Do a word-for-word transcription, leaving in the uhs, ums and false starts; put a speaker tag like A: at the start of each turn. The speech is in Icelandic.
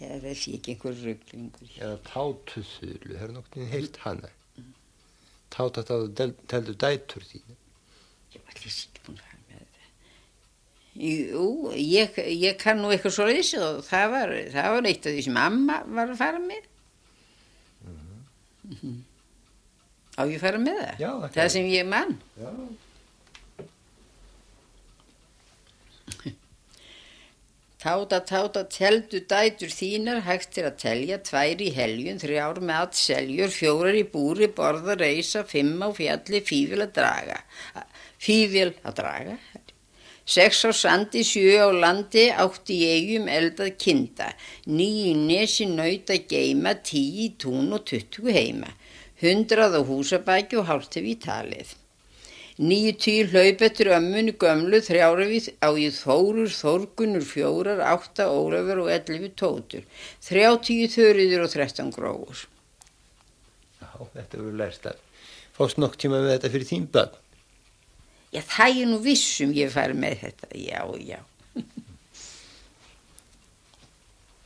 A: Já, það sé ekki einhver ruglingur.
B: Eða tátuþulu, hefur nokkuð heilt hana. Táta táta teldu dætur þínu.
A: Ég var allir ekki búin að fara með þetta. Jú, ég, ég kann nú eitthvað svo leiðis og það var, það var eitt af því sem mamma var að fara með. Mm-hmm. Mm-hmm. Á ég að fara með það?
B: Já, það,
A: það sem ég mann.
B: Já.
A: Táta, táta, teldu dætur þínar, hægt er að telja, tvær í heljun, þrjár með allt seljur, fjórar í búri, borða, reisa, fimm á fjalli, fífil að draga. Fífil að draga. Sex á sandi, sjö á landi, átt í eigum eldað kinda. Níu nesi naut að geima, tíu í tún og tuttugu heima. Hundrað á húsabæki og hálft hef í talið. Níu tíu hlaup eftir ömmunni gömlu, þrjára við á í Þórur, Þórgunnur, fjórar, átta Ólafur og ellefu tótur. Þrjátíu þöriður og þrettán gróur.
B: Já, þetta verður lærst að. Fást nokk tíma með þetta fyrir þín börn?
A: Já, það er nú vissum ég fari með þetta, já, já.